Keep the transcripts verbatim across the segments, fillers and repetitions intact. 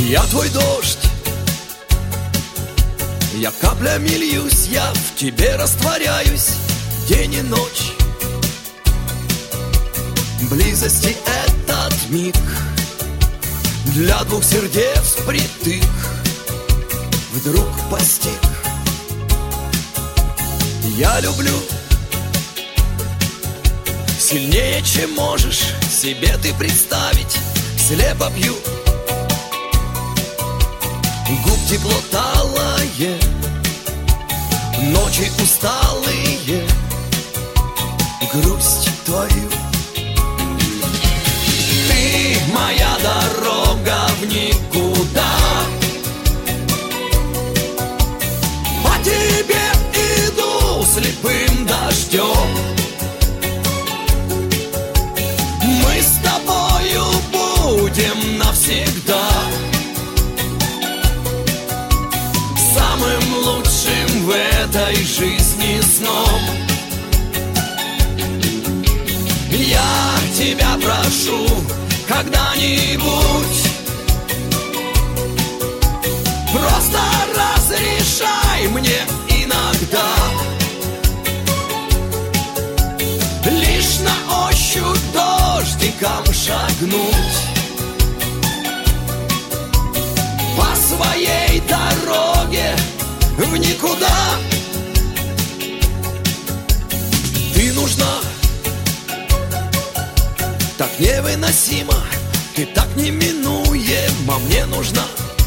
Я твой дождь, я каплями льюсь, я в тебе растворяюсь день и ночь. Близости этот миг для двух сердец впритык вдруг постиг. Я люблю сильнее, чем можешь себе ты представить. Слепо пью губ тепло талое, ночи усталые, грусть твою. Ты моя дорога в никуда, по тебе иду слепым дождем. Мы с тобою будем навсегда самым лучшим в этой жизни сном. Я тебя прошу когда-нибудь, просто разрешай мне иногда лишь на ощупь дождиком шагнуть по своей дороге в никуда. Ты нужна так невыносимо, ты так неминуема мне нужна.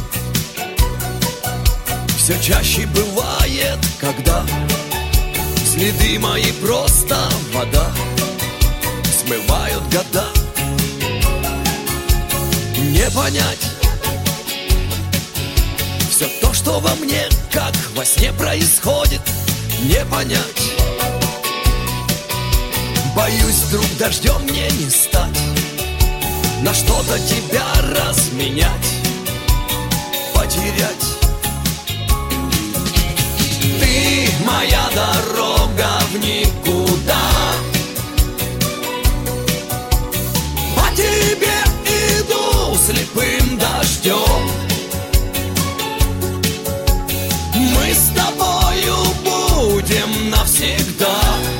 Все чаще бывает, когда следы мои просто вода, смывают года. Не понять все то, что во мне, как во сне происходит, не понять. Боюсь, вдруг дождем мне не стать, на что-то тебя разменять, потерять. Ты моя дорога в никуда, по тебе иду слепым дождем. Мы с тобою будем навсегда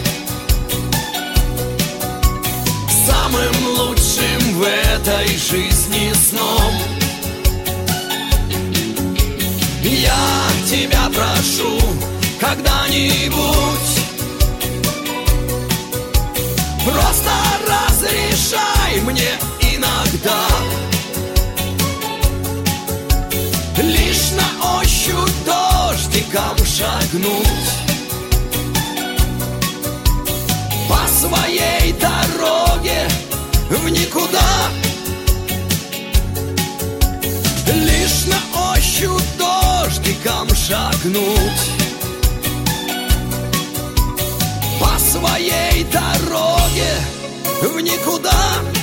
самым лучшим в этой жизни сном. Я тебя прошу когда-нибудь, просто разрешай мне иногда лишь на ощупь дождиком шагнуть по своей дороге в никуда. Лишь на ощупь дождиком шагнуть по своей дороге в никуда.